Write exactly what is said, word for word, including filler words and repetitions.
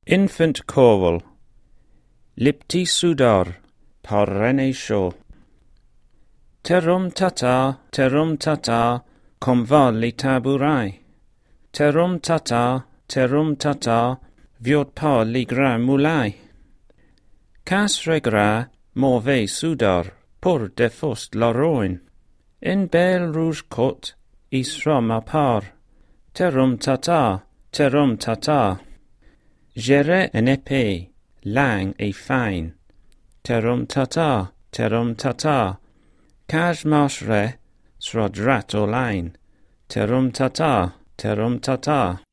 Infant Corval, Lipti Sudor, Parrene Show. Terum tata, terum tata, comvalli taburai. Terum tata, terum tata, viot parli gra mulai. Cas regra, mauvais sudor, pour defost l'oroin. In bel rouge cote, isram à part. Terum tata, terum tata. Gere en épée, lang et fine. Terum tata, terum tata. Kaj marcherait, sera drat au line. Terum tata, terum tata.